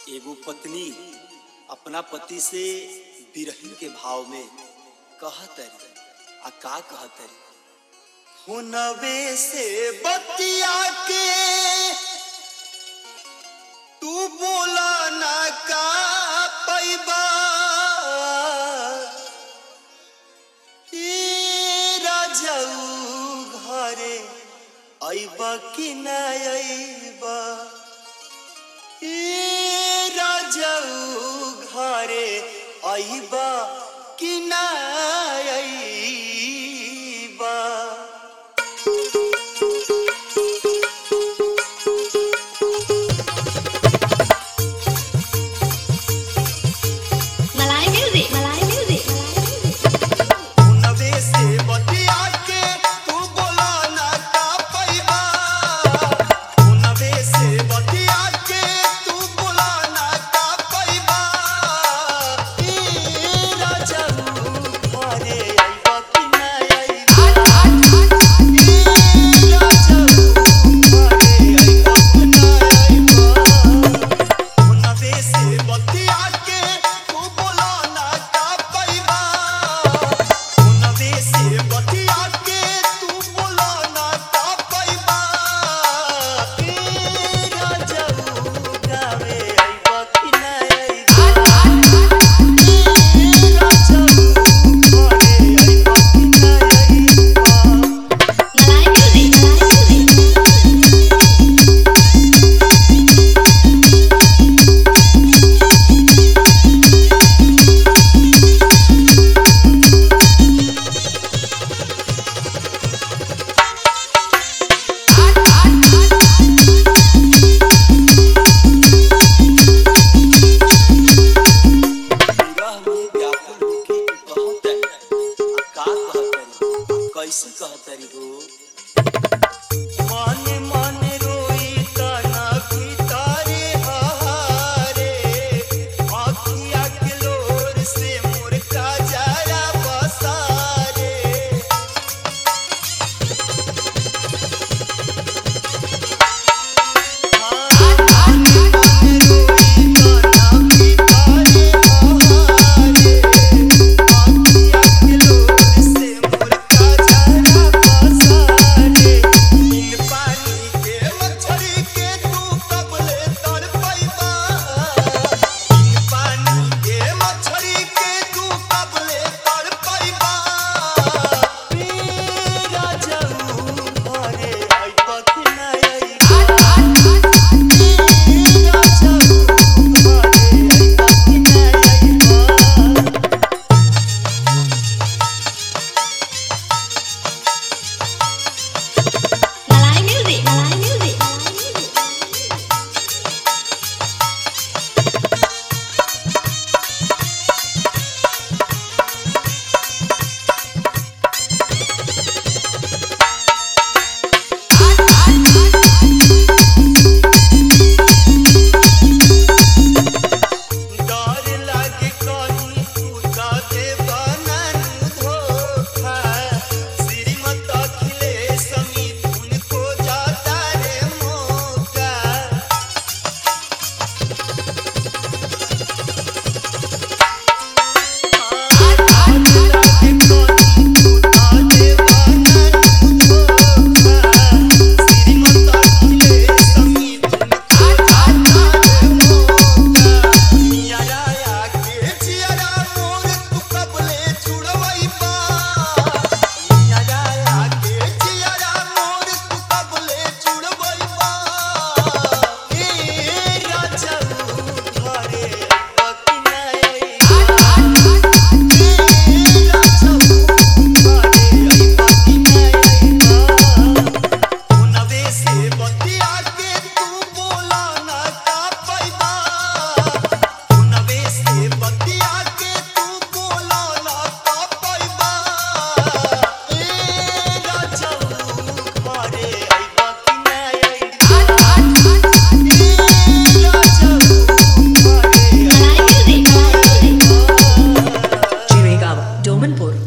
एगो पत्नी अपना पति से बिरही के भाव में कहतरी आ का कहतरी। हुनवे से बतिया के तू बोला ना का पैबा, राजाऊ घरे अइबा कि ना अइबा, राजाऊ घरे अइबा कि ना अइबा। कैसे कहतरी हो। माने माने रोई तना भीतरे हारे, आँखिया के लोर से मोर का जरा बसारे।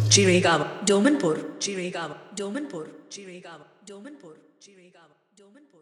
Domanpur, Chiregaon, Domanpur, Chiregaon, Domanpur, Chiregaon, Domanpur.